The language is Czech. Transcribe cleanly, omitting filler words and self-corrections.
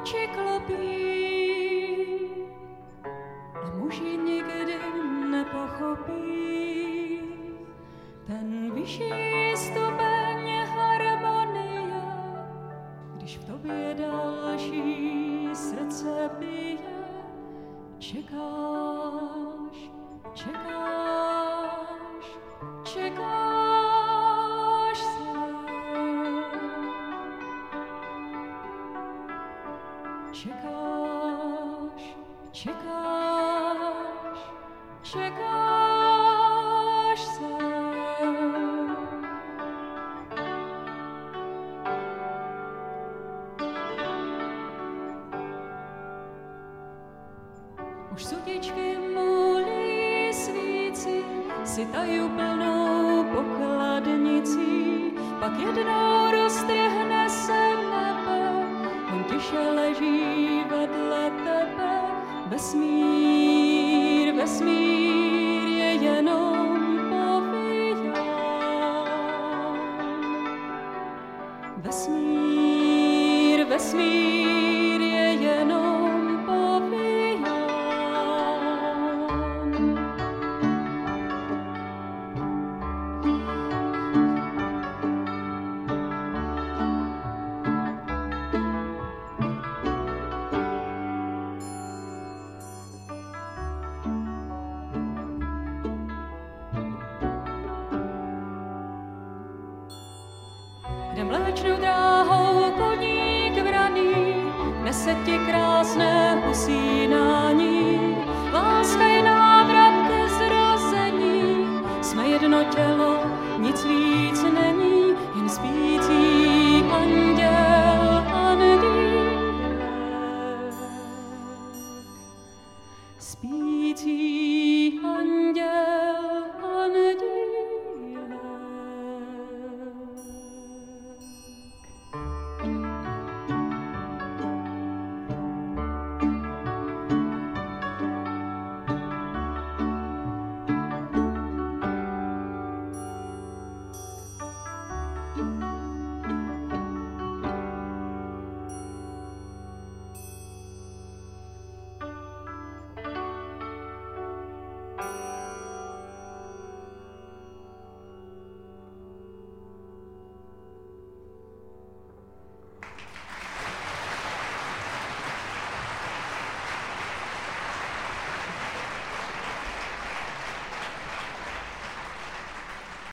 oči klopí a muži nikdy nepochopí ten vyšší stupeň harmonie, když v tobě další srdce bije. Čekáš, čekáš, čekáš se. Čekáš, čekáš, čekáš se. Už sutičky mulí svíci, si taju plnou pokladnicí, pak jednou roztrhne se nebe, on tiše leží vedle tebe. Vesmír, vesmír je jenom povídán. Vesmír, vesmír je jenom povídán. Kde mléčnou dráhou koník vraný nese ti krásné usínání. Láska je návrat ke zrození, jsme jedno tělo, nic víc není, jen spící anděl, andělek. Spící